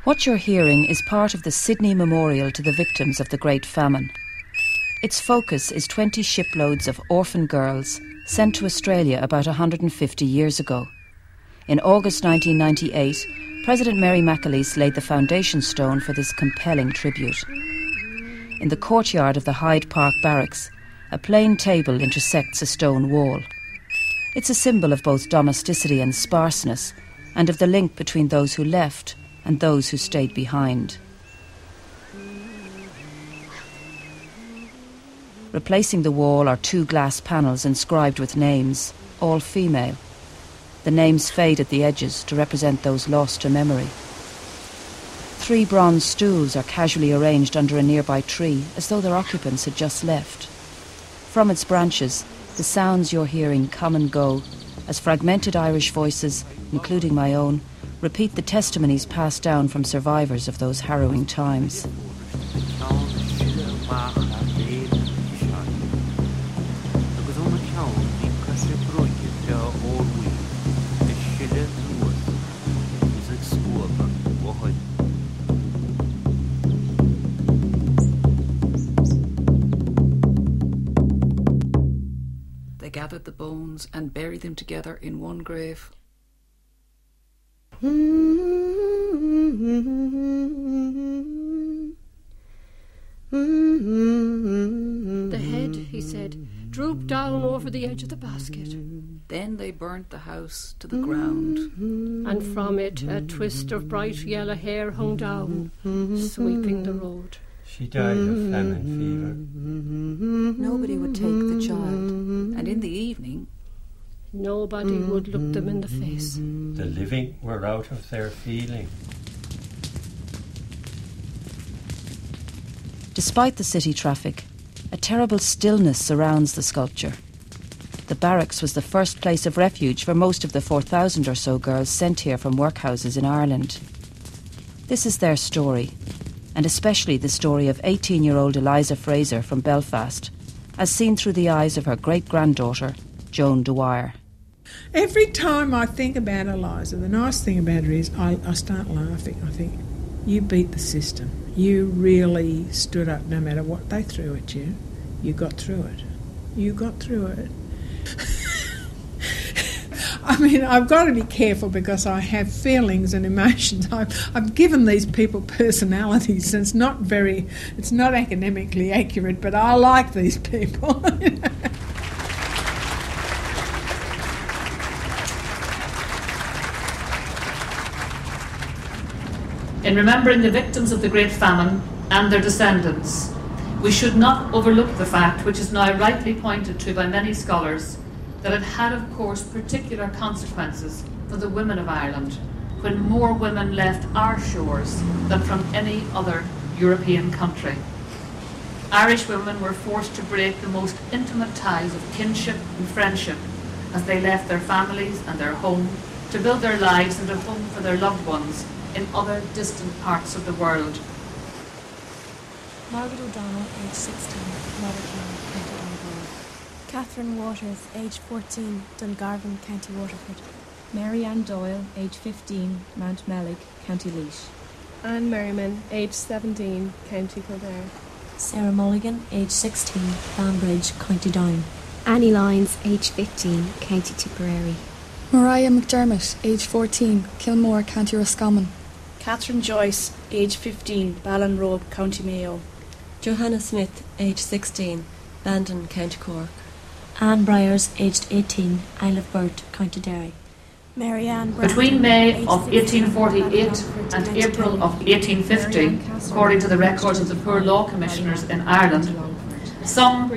What you're hearing is part of the Sydney Memorial to the victims of the Great Famine. Its focus is 20 shiploads of orphan girls sent to Australia about 150 years ago. In August 1998, President Mary McAleese laid the foundation stone for this compelling tribute. In the courtyard of the Hyde Park Barracks, a plain table intersects a stone wall. It's a symbol of both domesticity and sparseness, and of the link between those who left and those who stayed behind. Replacing the wall are 2 glass panels inscribed with names, all female. The names fade at the edges to represent those lost to memory. 3 bronze stools are casually arranged under a nearby tree, as though their occupants had just left. From its branches, the sounds you're hearing come and go, as fragmented Irish voices, including my own, repeat the testimonies passed down from survivors of those harrowing times. They gathered the bones and buried them together in one grave. The head, he said, drooped down over the edge of the basket. Then they burnt the house to the ground. And from it a twist of bright yellow hair hung down, sweeping the road. She died of famine fever. Nobody would take the child, and in the evening, nobody would look them in the face. The living were out of their feeling. Despite the city traffic, a terrible stillness surrounds the sculpture. The barracks was the first place of refuge for most of the 4,000 or so girls sent here from workhouses in Ireland. This is their story, and especially the story of 18-year-old Eliza Fraser from Belfast, as seen through the eyes of her great-granddaughter, Joan Dwyer. Every time I think about Eliza, the nice thing about her is I start laughing. I think, you beat the system. You really stood up no matter what they threw at you. You got through it. You got through it. I mean, I've got to be careful because I have feelings and emotions. I've given these people personalities, and it's not academically accurate, but I like these people. In remembering the victims of the Great Famine and their descendants, we should not overlook the fact, which is now rightly pointed to by many scholars, that it had, of course, particular consequences for the women of Ireland when more women left our shores than from any other European country. Irish women were forced to break the most intimate ties of kinship and friendship as they left their families and their home to build their lives and a home for their loved ones in other distant parts of the world. Margaret O'Donnell, age 16, Mothertown, County Donegal. Catherine Waters, age 14, Dungarvan, County Waterford. Mary Ann Doyle, age 15, Mount Mellick, County Laois. Anne Merriman, age 17, County Kildare. Sarah Mulligan, age 16, Banbridge, County Down. Annie Lyons, age 15, County Tipperary. Mariah McDermott, age 14, Kilmore, County Roscommon. Catherine Joyce, age 15, Ballinrobe, County Mayo. Johanna Smith, age 16, Bandon, County Cork. Anne Bryers, aged 18, Isle of Burt, County Derry. Mary Ann Between May of 1848 and April of 1850, according to the records of the Poor Law Commissioners in Ireland, some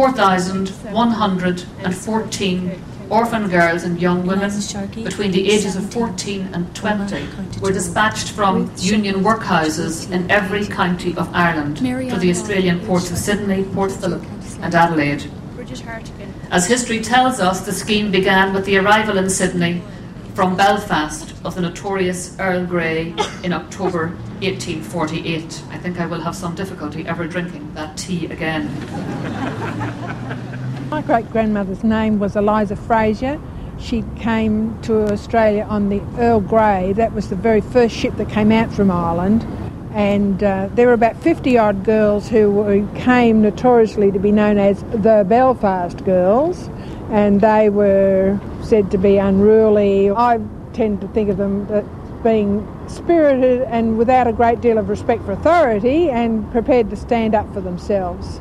4,114 orphan girls and young women between the ages of 14 and 20 were dispatched from union workhouses in every county of Ireland to the Australian ports of Sydney, Port Phillip and Adelaide. As history tells us, the scheme began with the arrival in Sydney from Belfast of the notorious Earl Grey in October 1848. I think I will have some difficulty ever drinking that tea again. My great-grandmother's name was Eliza Fraser. She came to Australia on the Earl Grey. That was the very first ship that came out from Ireland. And there were about 50-odd girls who came notoriously to be known as the Belfast Girls, and they were said to be unruly. I tend to think of them as being spirited and without a great deal of respect for authority and prepared to stand up for themselves.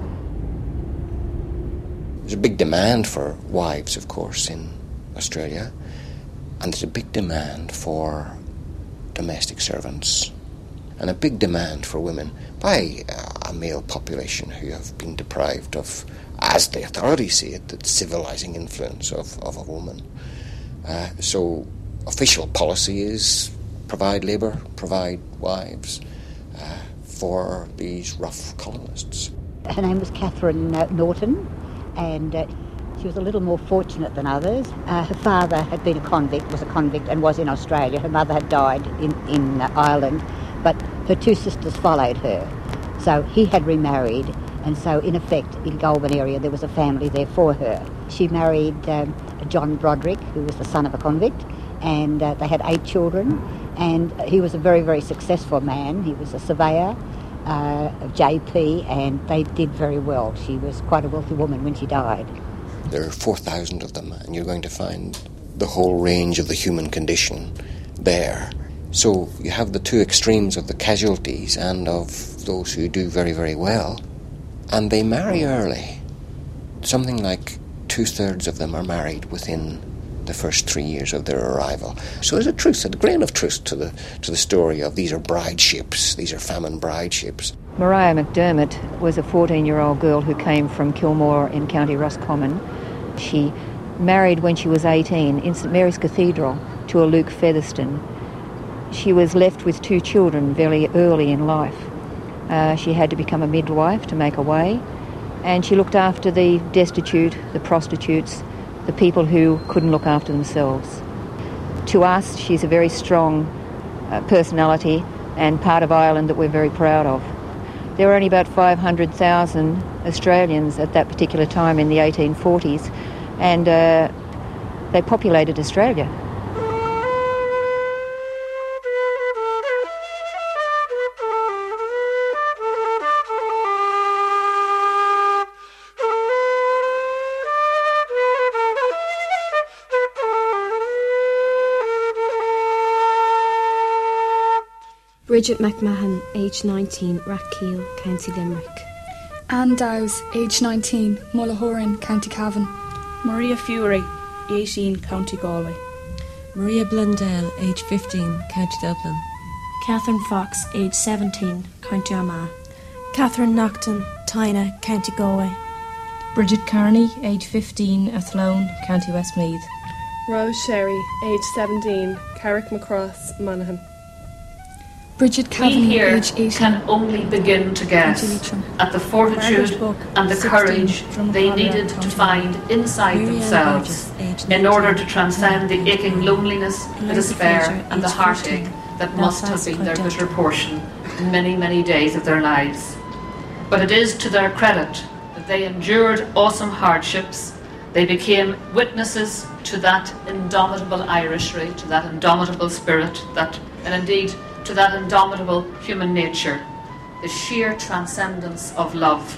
There's a big demand for wives, of course, in Australia, and there's a big demand for domestic servants, and a big demand for women by a male population who have been deprived of, as the authorities see it, the civilising influence of a woman. So official policy is provide labour, provide wives for these rough colonists. Her name was Catherine Norton, and she was a little more fortunate than others. Her father had been was a convict and was in Australia. Her mother had died in Ireland, but her two sisters followed her. So he had remarried, and so in effect in Goulburn area there was a family there for her. She married John Broderick, who was the son of a convict, and they had 8 children, and he was a very, very successful man. He was a surveyor of JP, and they did very well. She was quite a wealthy woman when she died. There are 4,000 of them, and you're going to find the whole range of the human condition there. So you have the two extremes of the casualties and of those who do very, very well, and they marry early. Something like 2/3 of them are married within the first 3 years of their arrival. So there's a grain of truth to the story of these are bride ships, these are famine bride ships. Mariah McDermott was a 14-year-old girl who came from Kilmore in County Roscommon. She married when she was 18 in St Mary's Cathedral to a Luke Featherston. She was left with 2 children very early in life. She had to become a midwife to make a way, and she looked after the destitute, the prostitutes, the people who couldn't look after themselves. To us, she's a very strong personality and part of Ireland that we're very proud of. There were only about 500,000 Australians at that particular time in the 1840s, and they populated Australia. Bridget McMahon, age 19, Rathkeil, County Limerick. Anne Dowes, age 19, Mullahoran, County Cavan. Maria Fury, 18, County Galway. Maria Blundell, age 15, County Dublin. Catherine Fox, age 17, County Armagh. Catherine Nocton, Tyna, County Galway. Bridget Carney, age 15, Athlone, County Westmeath. Rose Sherry, age 17, Carrick Macross, Monaghan. Bridget We Kavanagh, here age 18. can only begin to guess at the fortitude and the courage they needed to find inside themselves in order to transcend the aching loneliness, the despair and the heartache that must have been their bitter portion in many, many days of their lives. But it is to their credit that they endured awesome hardships. They became witnesses to that indomitable Irishry, to that indomitable spirit, and indeed to that indomitable human nature, the sheer transcendence of love.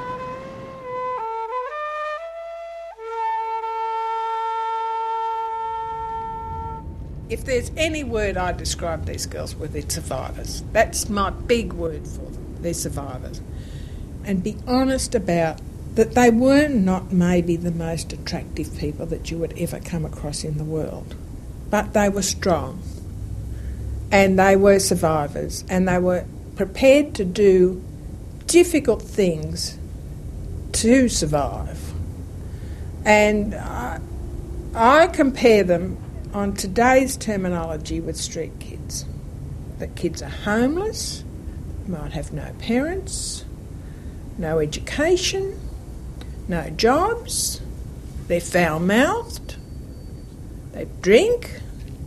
If there's any word I describe these girls with, it's survivors. That's my big word for them. They're survivors. And be honest about that they were not maybe the most attractive people that you would ever come across in the world, but they were strong. And they were survivors, and they were prepared to do difficult things to survive. And I compare them on today's terminology with street kids. That kids are homeless, might have no parents, no education, no jobs, they're foul-mouthed, they drink.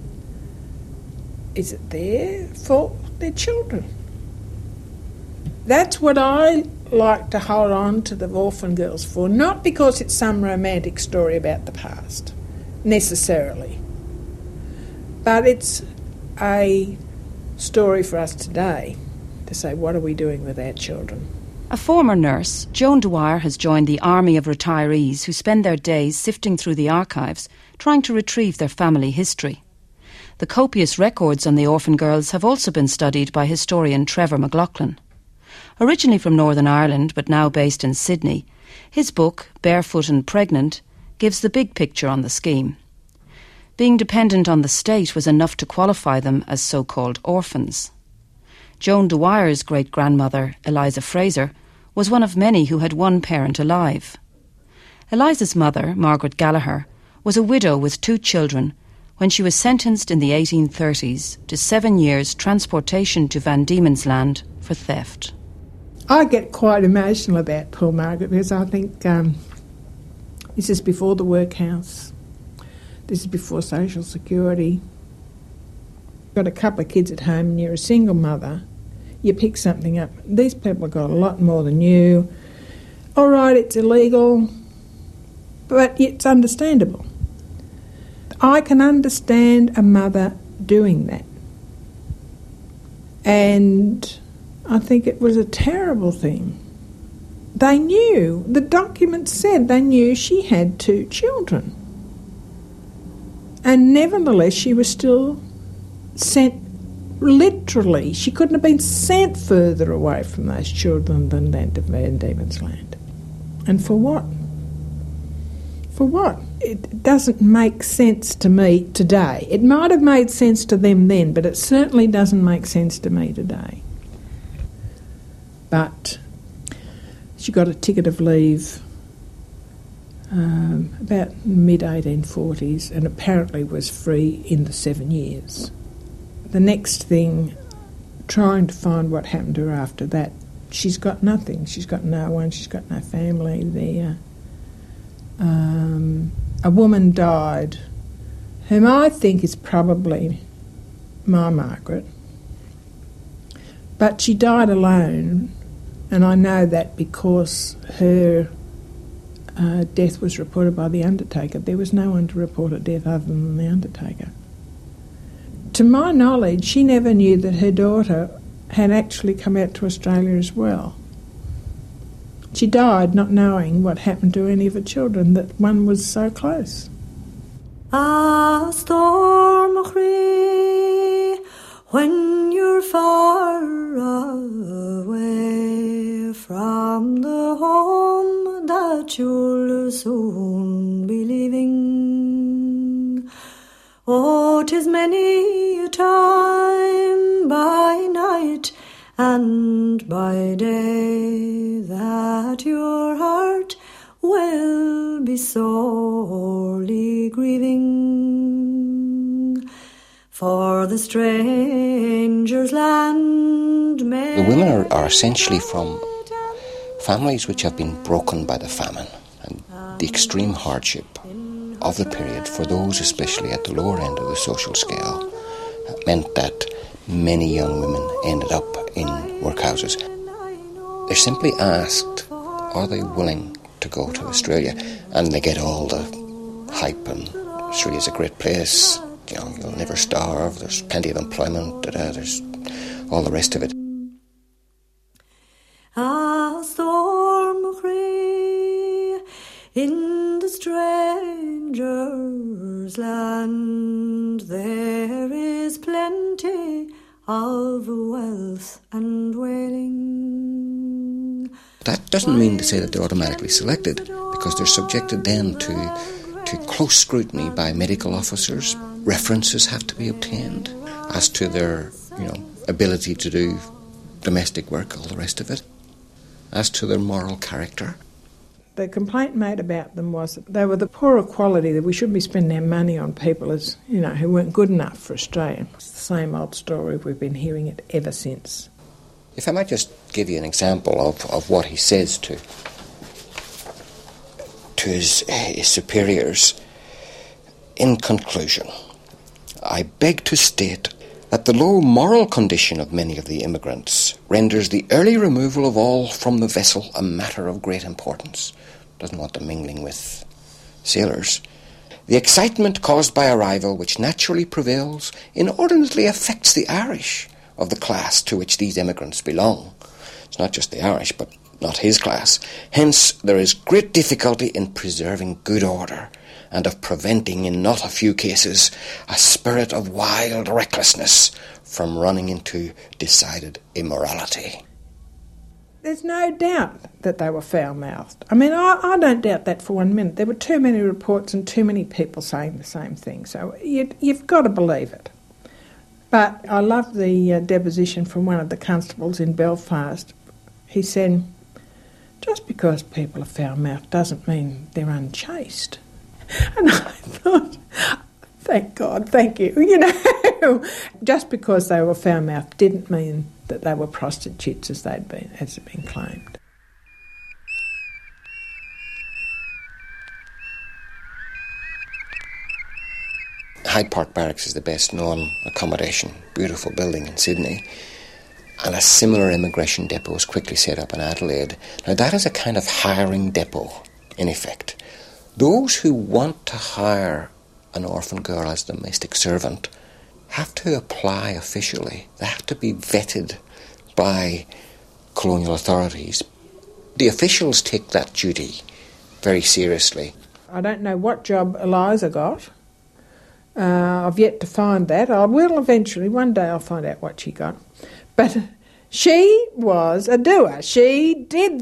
Is it their fault? Their children. That's what I like to hold on to the orphan girls for, not because it's some romantic story about the past, necessarily. But it's a story for us today to say, what are we doing with our children? A former nurse, Joan Dwyer has joined the army of retirees who spend their days sifting through the archives, trying to retrieve their family history. The copious records on the orphan girls have also been studied by historian Trevor McLaughlin. Originally from Northern Ireland, but now based in Sydney, his book, Barefoot and Pregnant, gives the big picture on the scheme. Being dependent on the state was enough to qualify them as so-called orphans. Joan Dwyer's great-grandmother, Eliza Fraser, was one of many who had one parent alive. Eliza's mother, Margaret Gallagher, was a widow with 2 children when she was sentenced in the 1830s to 7 years transportation to Van Diemen's Land for theft. I get quite emotional about poor Margaret because I think this is before the workhouse. This is before social security. Got a couple of kids at home and you're a single mother. You pick something up. These people have got a lot more than you. All right, it's illegal, but it's understandable. I can understand a mother doing that. And I think it was a terrible thing. They knew, the documents said they knew she had 2 children. And nevertheless, she was still sent, literally, she couldn't have been sent further away from those children than that to Van Diemen's Land. And for what? For what? It doesn't make sense to me today. It might have made sense to them then, but it certainly doesn't make sense to me today. But she got a ticket of leave about mid-1840s and apparently was free in the 7 years. The next thing, trying to find what happened to her after that, she's got nothing. She's got no one. She's got no family there. A woman died, whom I think is probably my Margaret. But she died alone, and I know that because her death was reported by the undertaker. There was no one to report a death other than the undertaker. To my knowledge, she never knew that her daughter had actually come out to Australia as well. She died not knowing what happened to any of her children, that one was so close. A storm when you're far away from the home that you'll soon be leaving. Oh, 'tis many a time by night and by day that your heart will be sorely grieving for the stranger's land. The women are essentially from families which have been broken by the famine, and the extreme hardship of the period for those especially at the lower end of the social scale meant that many young women ended up in workhouses. They're simply asked, are they willing to go to Australia? And they get all the hype, and Australia's a great place, you know, you'll never starve, there's plenty of employment, there's all the rest of it. A storm in the stranger's land, there is plenty of wealth and whaling. That doesn't mean to say that they're automatically selected, because they're subjected then to close scrutiny by medical officers. References have to be obtained as to their, ability to do domestic work, all the rest of it, as to their moral character. The complaint made about them was that they were the poorer quality, that we shouldn't be spending our money on people as, who weren't good enough for Australia. It's the same old story, we've been hearing it ever since. If I might just give you an example of what he says to his superiors. In conclusion, I beg to state that the low moral condition of many of the immigrants renders the early removal of all from the vessel a matter of great importance. Doesn't want them mingling with sailors. The excitement caused by arrival, which naturally prevails, inordinately affects the Irish of the class to which these immigrants belong. It's not just the Irish, but not his class. Hence, there is great difficulty in preserving good order and of preventing, in not a few cases, a spirit of wild recklessness from running into decided immorality. There's no doubt that they were foul-mouthed. I mean, I don't doubt that for 1 minute. There were too many reports and too many people saying the same thing, so you've got to believe it. But I love the deposition from one of the constables in Belfast. He said, just because people are foul-mouthed doesn't mean they're unchaste. And I thought, thank God, thank you. You know, just because they were foul-mouthed didn't mean that they were prostitutes as had been claimed. Hyde Park Barracks is the best known accommodation, beautiful building in Sydney, and a similar immigration depot was quickly set up in Adelaide. Now that is a kind of hiring depot, in effect. Those who want to hire an orphan girl as a domestic servant have to apply officially. They have to be vetted by colonial authorities. The officials take that duty very seriously. I don't know what job Eliza got. I've yet to find that. I will eventually. One day I'll find out what she got. But she was a doer. She did.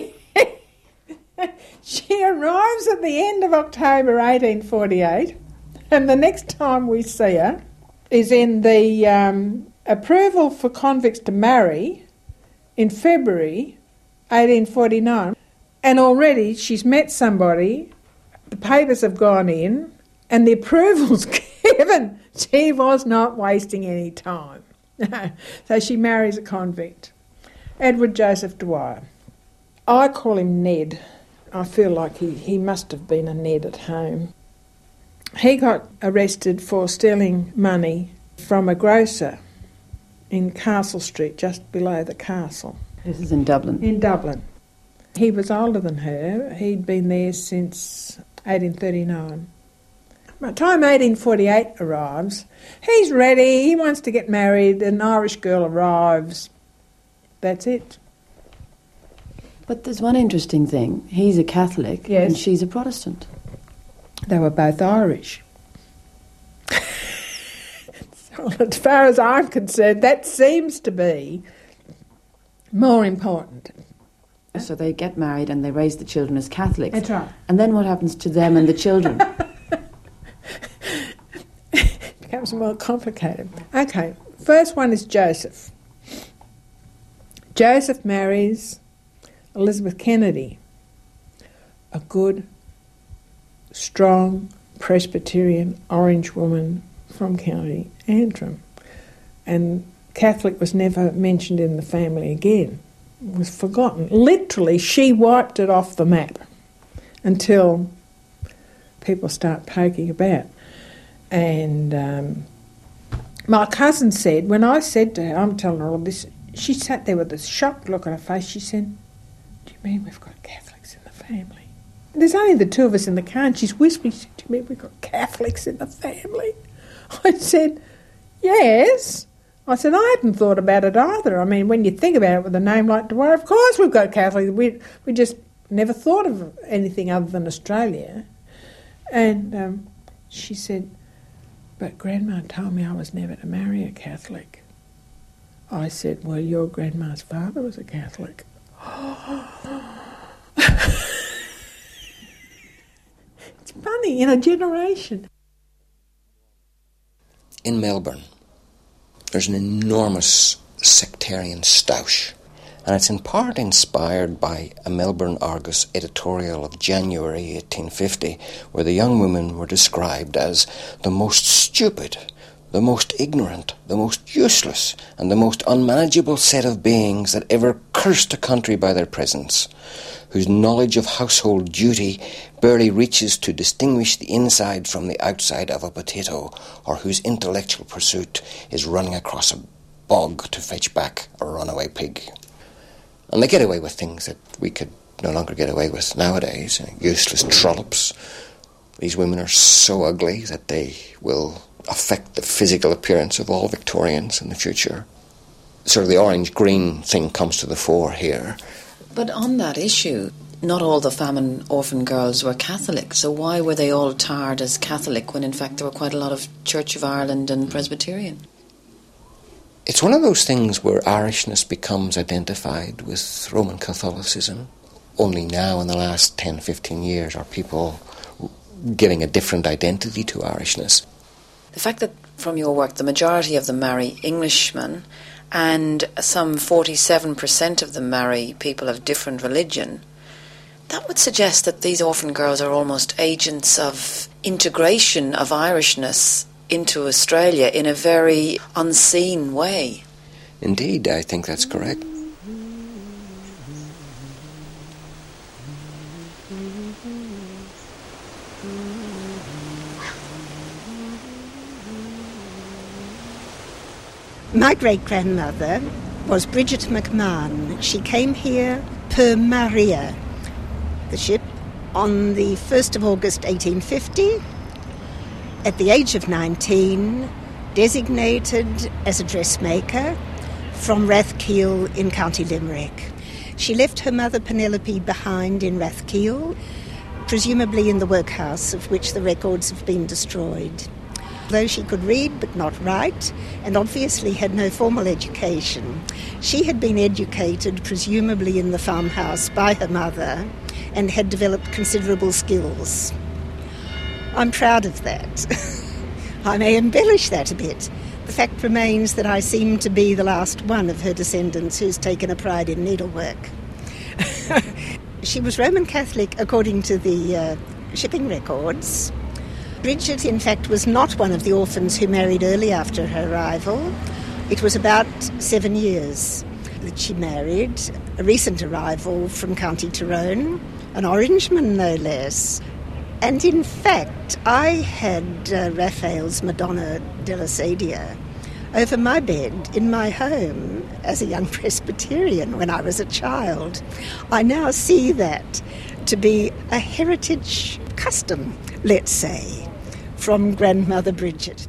She arrives at the end of October 1848, and the next time we see her is in the approval for convicts to marry in February 1849. And already she's met somebody, the papers have gone in, and the approval's given. She was not wasting any time. So she marries a convict, Edward Joseph Dwyer. I call him Ned. I feel like he must have been a Ned at home. He got arrested for stealing money from a grocer in Castle Street, just below the castle. This is in Dublin? In Dublin. He was older than her. He'd been there since 1839. By the time 1848 arrives, he's ready, he wants to get married, an Irish girl arrives. That's it. But there's one interesting thing. He's a Catholic and she's a Protestant. They were both Irish. So as far as I'm concerned, that seems to be more important. So they get married and they raise the children as Catholics. That's right. And then what happens to them and the children? It becomes more complicated. Okay, first one is Joseph. Joseph marries Elizabeth Kennedy, a good, strong Presbyterian Orange woman from County Antrim. And Catholic was never mentioned in the family again. It was forgotten. Literally, she wiped it off the map until people start poking about. And my cousin said, when I said to her, I'm telling her all this, she sat there with a shocked look on her face. She said, do you mean we've got Catholics in the family? There's only the two of us in the car, and she's whispering, do you mean we've got Catholics in the family? I said, yes. I said, I hadn't thought about it either. I mean, when you think about it with a name like Dwyer, of course we've got Catholics. We just never thought of anything other than Australia. And she said, but Grandma told me I was never to marry a Catholic. I said, well, your grandma's father was a Catholic. It's funny, in a generation. In Melbourne, there's an enormous sectarian stoush, and it's in part inspired by a Melbourne Argus editorial of January 1850, where the young women were described as the most stupid, the most ignorant, the most useless, and the most unmanageable set of beings that ever cursed a country by their presence, whose knowledge of household duty barely reaches to distinguish the inside from the outside of a potato, or whose intellectual pursuit is running across a bog to fetch back a runaway pig. And they get away with things that we could no longer get away with nowadays, useless trollops, These women are so ugly that they will affect the physical appearance of all Victorians in the future. Sort of the orange-green thing comes to the fore here. But on that issue, not all the famine orphan girls were Catholic, so why were they all tarred as Catholic when in fact there were quite a lot of Church of Ireland and Presbyterian? It's one of those things where Irishness becomes identified with Roman Catholicism. Only now, in the last 10, 15 years, are people giving a different identity to Irishness. The fact that, from your work, the majority of them marry Englishmen and some 47% of them marry people of different religion, that would suggest that these orphan girls are almost agents of integration of Irishness into Australia in a very unseen way. Indeed, I think that's correct. My great-grandmother was Bridget McMahon. She came here per Maria, the ship, on the 1st of August 1850, at the age of 19, designated as a dressmaker from Rathkeale in County Limerick. She left her mother Penelope behind in Rathkeale, presumably in the workhouse of which the records have been destroyed. Though she could read but not write, and obviously had no formal education, she had been educated presumably in the farmhouse by her mother and had developed considerable skills. I'm proud of that. I may embellish that a bit. The fact remains that I seem to be the last one of her descendants who's taken a pride in needlework. She was Roman Catholic according to the shipping records. Bridget, in fact, was not one of the orphans who married early after her arrival. It was about 7 years that she married, a recent arrival from County Tyrone, an Orangeman no less. And in fact, I had Raphael's Madonna della Sedia over my bed in my home as a young Presbyterian when I was a child. I now see that to be a heritage custom, let's say, from Grandmother Bridget.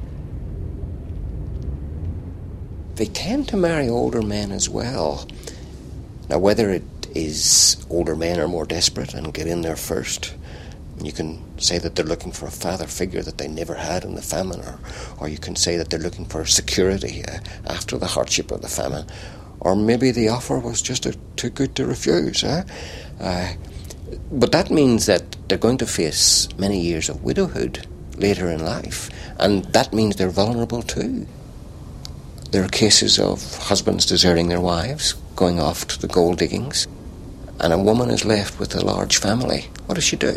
They tend to marry older men as well. Now, whether it is older men are more desperate and get in there first, you can say that they're looking for a father figure that they never had in the famine, or you can say that they're looking for security after the hardship of the famine, or maybe the offer was just too good to refuse. But that means that they're going to face many years of widowhood later in life, and that means they're vulnerable too. There are cases of husbands deserting their wives, going off to the gold diggings, and a woman is left with a large family. What does she do?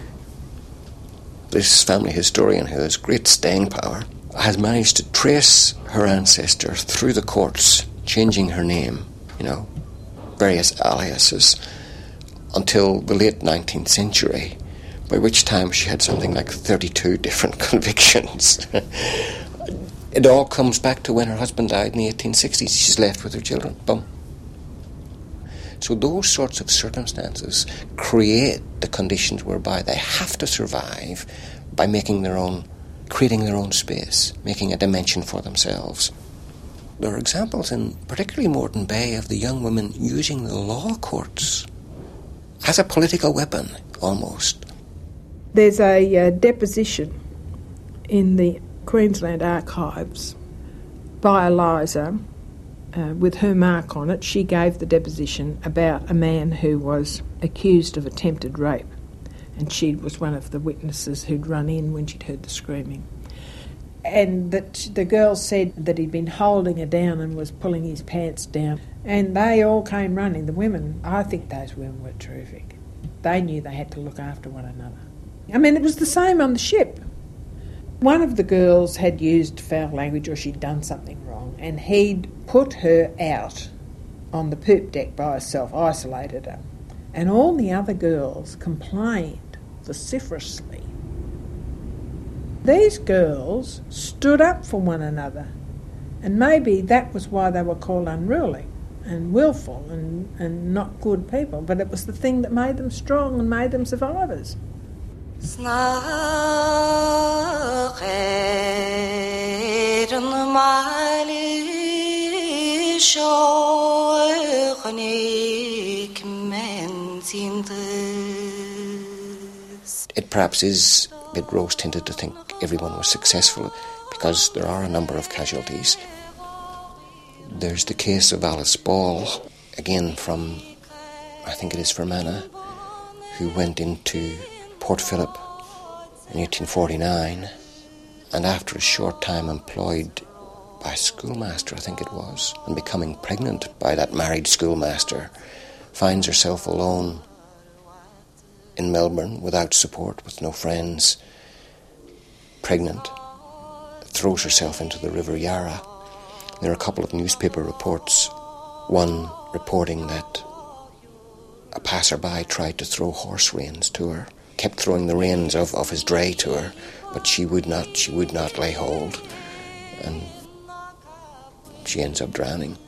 This family historian, who has great staying power, has managed to trace her ancestor through the courts, changing her name, various aliases, until the late 19th century, by which time she had something like 32 different convictions. It all comes back to when her husband died in the 1860s. She's left with her children. Boom. So those sorts of circumstances create the conditions whereby they have to survive by creating their own space, making a dimension for themselves. There are examples in particularly Moreton Bay of the young women using the law courts as a political weapon, almost. There's a deposition in the Queensland Archives by Eliza with her mark on it. She gave the deposition about a man who was accused of attempted rape, and she was one of the witnesses who'd run in when she'd heard the screaming. And that the girl said that he'd been holding her down and was pulling his pants down, and they all came running. The women, I think those women were terrific. They knew they had to look after one another. I mean, it was the same on the ship. One of the girls had used foul language, or she'd done something wrong, and he'd put her out on the poop deck by herself, isolated her. And all the other girls complained vociferously. These girls stood up for one another, and maybe that was why they were called unruly and willful and not good people, but it was the thing that made them strong and made them survivors. It perhaps is a bit rose-tinted to think everyone was successful, because there are a number of casualties. There's the case of Alice Ball, again from, I think it is Fermanagh, who went into Port Phillip in 1849, and after a short time employed by a schoolmaster, I think it was, and becoming pregnant by that married schoolmaster, finds herself alone in Melbourne without support, with no friends, pregnant, throws herself into the River Yarra. There are a couple of newspaper reports, one reporting that a passerby tried to throw horse reins to her, kept throwing the reins of his dray to her, but she would not lay hold, and she ends up drowning.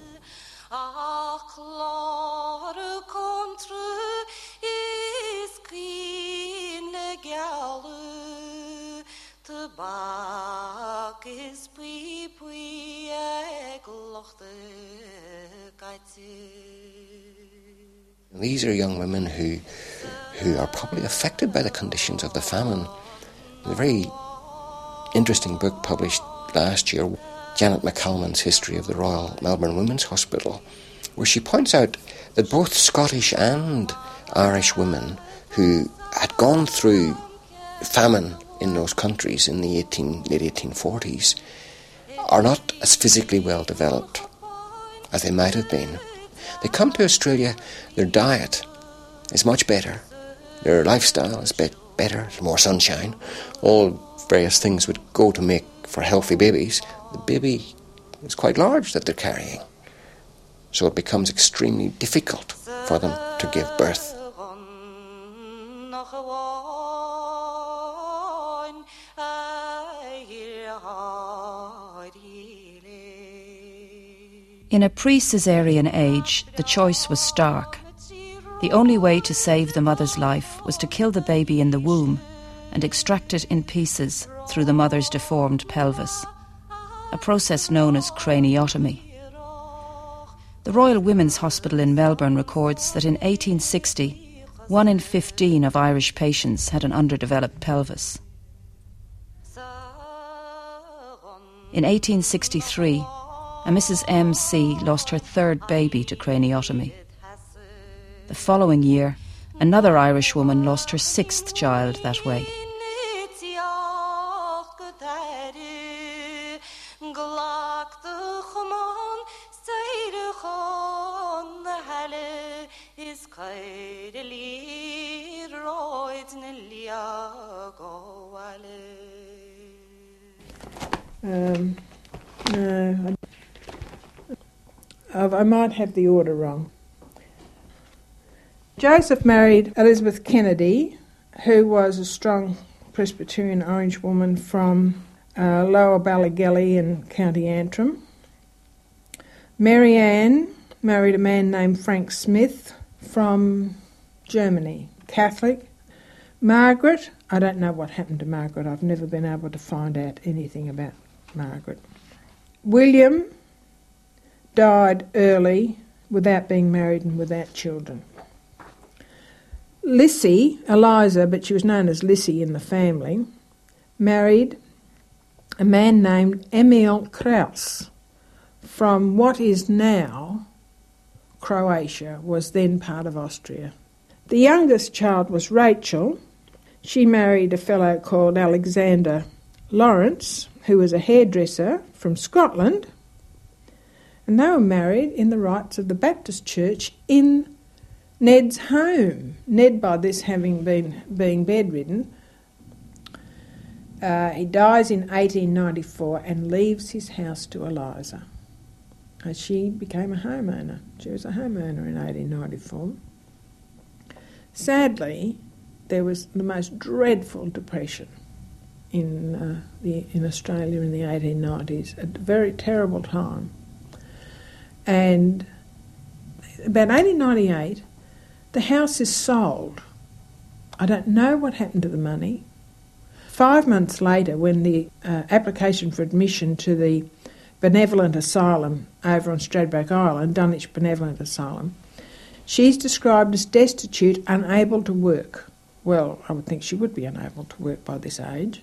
These are young women who are probably affected by the conditions of the famine. There's a very interesting book published last year, Janet McCalman's History of the Royal Melbourne Women's Hospital, where she points out that both Scottish and Irish women who had gone through famine in those countries in the late 1840s are not as physically well developed as they might have been. They come to Australia, their diet is much better, their lifestyle is better, more sunshine, all various things would go to make for healthy babies. The baby is quite large that they're carrying, so it becomes extremely difficult for them to give birth. In a pre-Caesarean age, the choice was stark. The only way to save the mother's life was to kill the baby in the womb and extract it in pieces through the mother's deformed pelvis, a process known as craniotomy. The Royal Women's Hospital in Melbourne records that in 1860, 1 in 15 of Irish patients had an underdeveloped pelvis. In 1863, a Mrs. M.C. lost her third baby to craniotomy. The following year, another Irish woman lost her sixth child that way. No, I might have the order wrong. Joseph married Elizabeth Kennedy, who was a strong Presbyterian Orange woman from Lower Ballygelly in County Antrim. Mary Ann married a man named Frank Smith from Germany, Catholic. Margaret, I don't know what happened to Margaret. I've never been able to find out anything about Margaret. William died early without being married and without children. Lissy, Eliza, but she was known as Lissy in the family, married a man named Emil Kraus from what is now Croatia, was then part of Austria. The youngest child was Rachel. She married a fellow called Alexander Lawrence, who was a hairdresser from Scotland, and they were married in the rites of the Baptist Church in Ned's home. Ned, by this having being bedridden, he dies in 1894 and leaves his house to Eliza. She became a homeowner. She was a homeowner in 1894. Sadly, there was the most dreadful depression in Australia in the 1890s, a very terrible time. And about 1898, the house is sold I don't know what happened to the money. 5 months later, when the application for admission to the Benevolent Asylum over on Stradbroke Island, Dunwich Benevolent Asylum, she's described as destitute, unable to work. Well, I would think she would be unable to work by this age.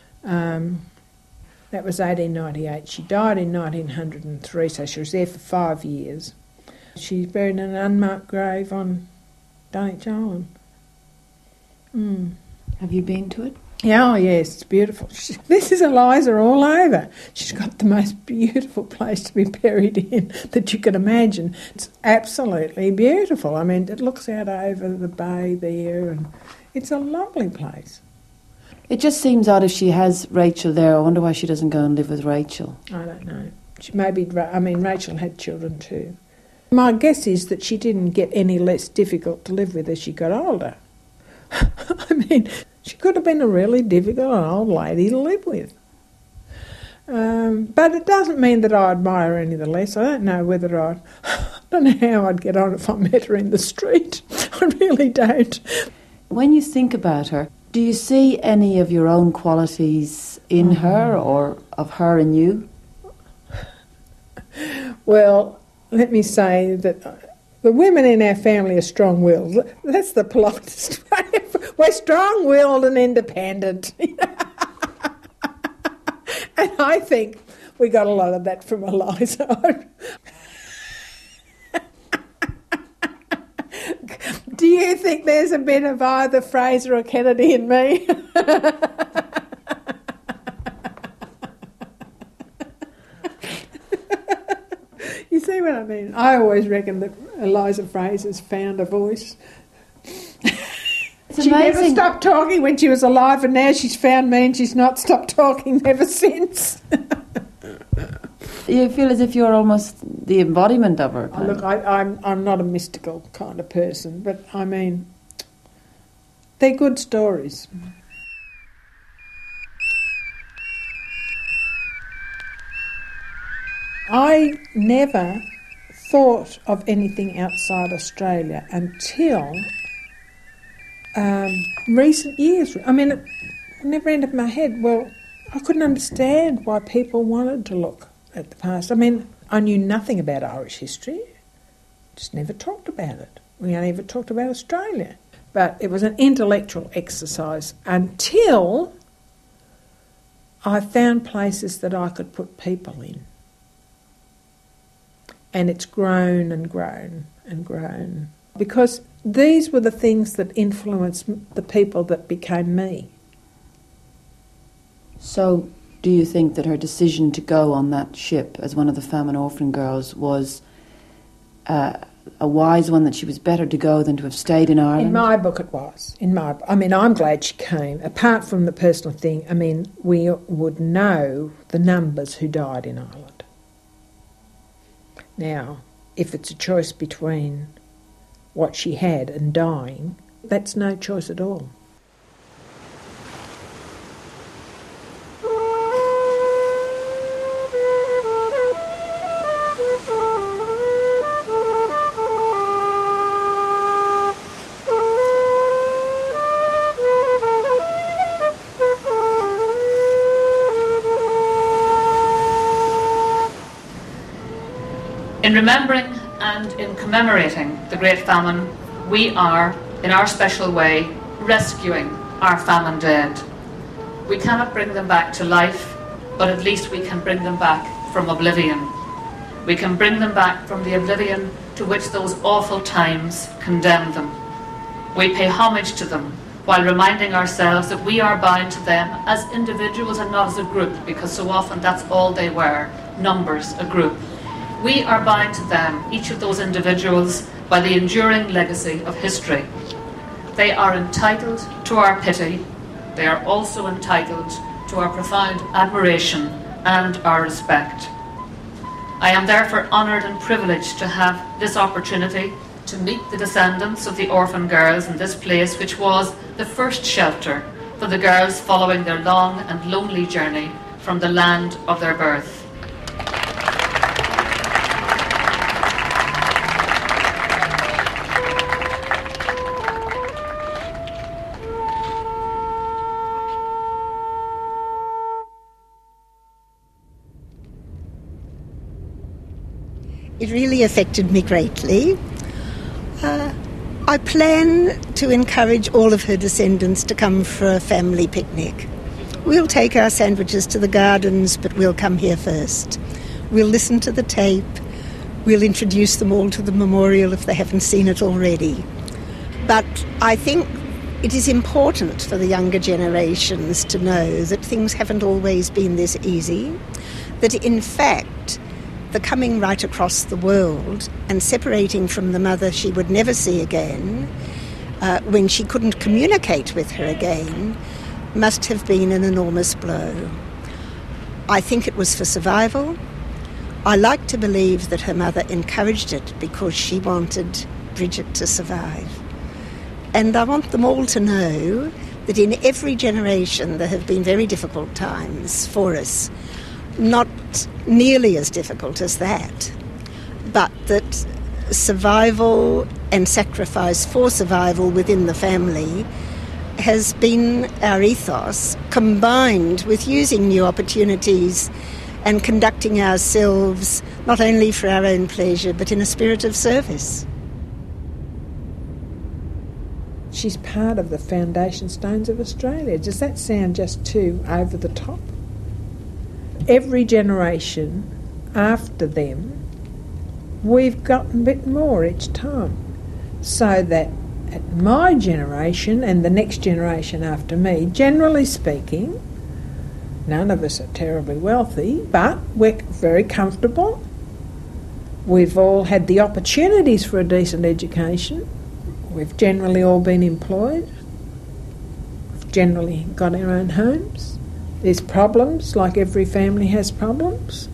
That was 1898. She died in 1903, so she was there for 5 years. She's buried in an unmarked grave on Dunwich Island. Have you been to it? Yeah, oh yes, it's beautiful. This is Eliza all over. She's got the most beautiful place to be buried in that you can imagine. It's absolutely beautiful. I mean, it looks out over the bay there, and it's a lovely place. It just seems odd if she has Rachel there. I wonder why she doesn't go and live with Rachel. I don't know. Rachel had children too. My guess is that she didn't get any less difficult to live with as she got older. I mean, she could have been a really difficult old lady to live with. But it doesn't mean that I admire her any the less. I don't know I don't know how I'd get on if I met her in the street. I really don't. When you think about her, do you see any of your own qualities in her or of her in you? Well, let me say that the women in our family are strong-willed. That's the politest way. We're strong-willed and independent. And I think we got a lot of that from Eliza. Do you think there's a bit of either Fraser or Kennedy in me? You see what I mean? I always reckon that Eliza Fraser's found a voice. She never stopped talking when she was alive, and now she's found me and she's not stopped talking ever since. You feel as if you're almost the embodiment of her. Look, I'm not a mystical kind of person, but I mean, they're good stories. I never thought of anything outside Australia until recent years. I mean, it never entered my head. Well, I couldn't understand why people wanted to look at the past. I mean, I knew nothing about Irish history. Just never talked about it. We only ever talked about Australia. But it was an intellectual exercise until I found places that I could put people in. And it's grown and grown and grown. Because these were the things that influenced the people that became me. So, do you think that her decision to go on that ship as one of the famine orphan girls was a wise one, that she was better to go than to have stayed in Ireland? In my book it was. I'm glad she came. Apart from the personal thing, I mean, we would know the numbers who died in Ireland. Now, if it's a choice between what she had and dying, that's no choice at all. In remembering and in commemorating the Great Famine, we are, in our special way, rescuing our famine dead. We cannot bring them back to life, but at least we can bring them back from oblivion. We can bring them back from the oblivion to which those awful times condemned them. We pay homage to them while reminding ourselves that we are bound to them as individuals and not as a group, because so often that's all they were, numbers, a group. We are bound to them, each of those individuals, by the enduring legacy of history. They are entitled to our pity. They are also entitled to our profound admiration and our respect. I am therefore honoured and privileged to have this opportunity to meet the descendants of the orphan girls in this place, which was the first shelter for the girls following their long and lonely journey from the land of their birth. It really affected me greatly. I plan to encourage all of her descendants to come for a family picnic. We'll take our sandwiches to the gardens, but we'll come here first. We'll listen to the tape. We'll introduce them all to the memorial if they haven't seen it already. But I think it is important for the younger generations to know that things haven't always been this easy, that in fact the coming right across the world and separating from the mother she would never see again, when she couldn't communicate with her again, must have been an enormous blow. I think it was for survival. I like to believe that her mother encouraged it because she wanted Bridget to survive. And I want them all to know that in every generation there have been very difficult times for us. Not nearly as difficult as that, but that survival and sacrifice for survival within the family has been our ethos, combined with using new opportunities and conducting ourselves not only for our own pleasure but in a spirit of service. She's part of the foundation stones of Australia. Does that sound just too over the top? Every generation after them, we've gotten a bit more each time. So that at my generation and the next generation after me, generally speaking, none of us are terribly wealthy, but we're very comfortable. We've all had the opportunities for a decent education. We've generally all been employed. We've generally got our own homes. There's problems, like every family has problems.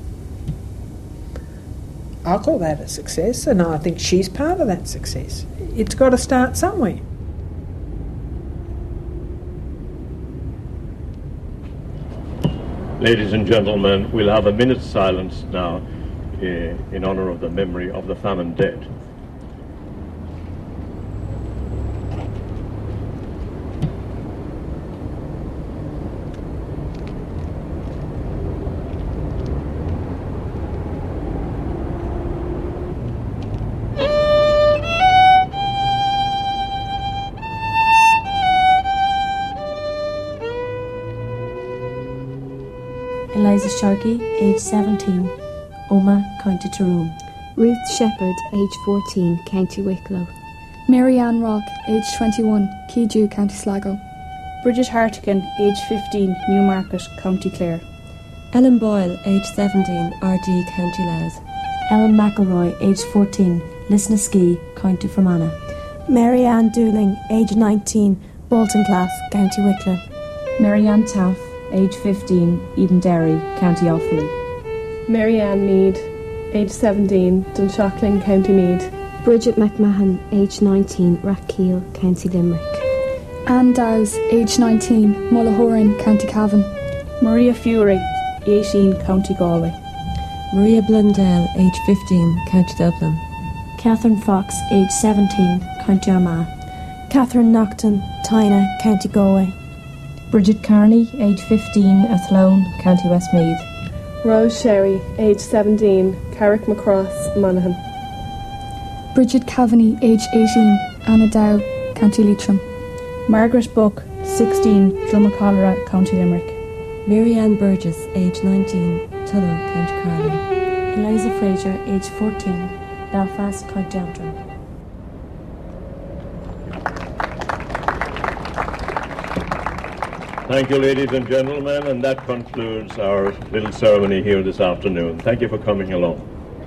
I call that a success, and I think she's part of that success. It's got to start somewhere. Ladies and gentlemen, we'll have a minute's silence now in honour of the memory of the famine dead. Eliza Sharkey, age 17, Omagh, County Tyrone. Ruth Shepherd, age 14, County Wicklow. Mary Ann Rock, age 21, Keeju, County Sligo. Bridget Hartigan, age 15, Newmarket, County Clare. Ellen Boyle, age 17, RD, County Louth. Ellen McElroy, age 14, Lisnaskea, County Fermanagh. Mary Ann Dooling, age 19, Bolton Class, County Wicklow. Mary Ann Taff, age 15, Edenderry, County Offaly. Mary Ann Mead, age 17, Dunshaughlin, County Meath. Bridget McMahon, age 19, Rathkeel, County Limerick. Anne Dowes, age 19, Mullahoran, County Cavan. Maria Fury, 18, County Galway. Maria Blundell, age 15, County Dublin. Catherine Fox, age 17, County Armagh. Catherine Nocton, Tyna, County Galway. Bridget Carney, age 15, Athlone, County Westmeath. Rose Sherry, age 17, Carrick Macross, Monaghan. Bridget Kavanagh, age 18, Anna Dow, County Leitrim. Margaret Buck, 16, Drumacholera, County Limerick. Mary Ann Burgess, age 19, Tullow, County Carlow. Eliza Fraser, age 14, Belfast, County Antrim. Thank you, ladies and gentlemen, and that concludes our little ceremony here this afternoon. Thank you for coming along.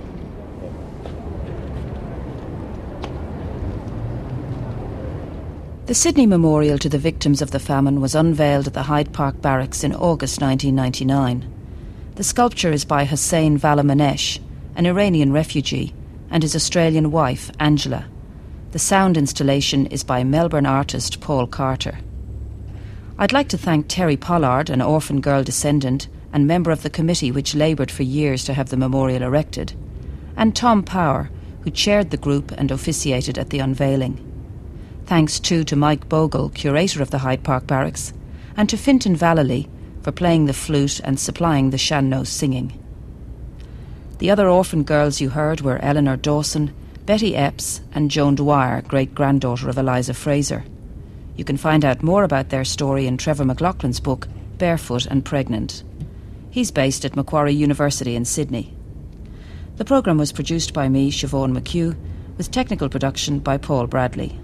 The Sydney Memorial to the victims of the famine was unveiled at the Hyde Park Barracks in August 1999. The sculpture is by Hussein Valamanesh, an Iranian refugee, and his Australian wife, Angela. The sound installation is by Melbourne artist Paul Carter. I'd like to thank Terry Pollard, an orphan girl descendant and member of the committee which laboured for years to have the memorial erected, and Tom Power, who chaired the group and officiated at the unveiling. Thanks too to Mike Bogle, curator of the Hyde Park Barracks, and to Fintan Vallely for playing the flute and supplying the sean-nós singing. The other orphan girls you heard were Eleanor Dawson, Betty Epps and Joan Dwyer, great-granddaughter of Eliza Fraser. You can find out more about their story in Trevor McLaughlin's book, Barefoot and Pregnant. He's based at Macquarie University in Sydney. The programme was produced by me, Siobhan McHugh, with technical production by Paul Bradley.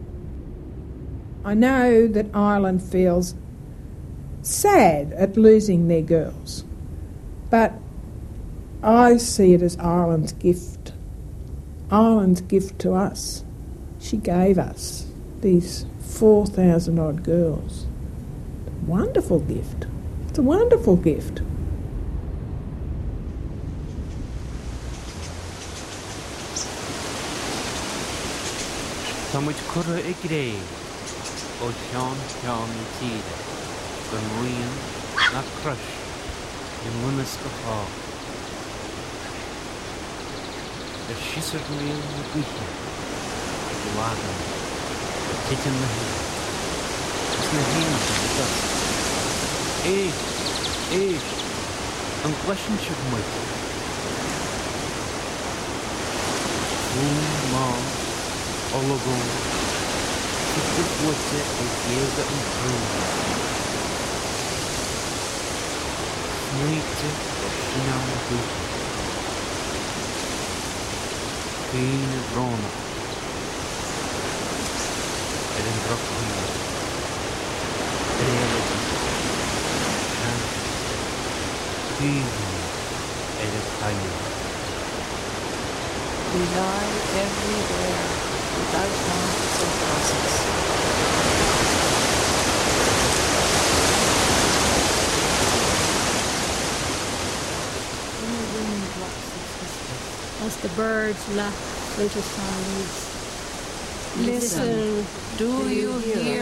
I know that Ireland feels sad at losing their girls, but I see it as Ireland's gift. Ireland's gift to us. She gave us these 4,000 odd girls. Wonderful gift. It's a wonderful gift. Támuid curra I gréig ó Seán Ceann tíre go muíon na crush I munas go fá. Der sísar riil na gwiche go wagan go titan na hí. Is na hína go dust. Éis, an gleisian sib muid. Fún má Ologón, Sicr Bwte Géada an Trúm. Sneite Sinan Bwte. Cín y Brona. Yn Brockwyn. Drelyd. Chant. Cín. Y Cael. We lie everywhere without marks or crosses. When the wind drops its whispers, as the birds lap winter silence, listen, Do you hear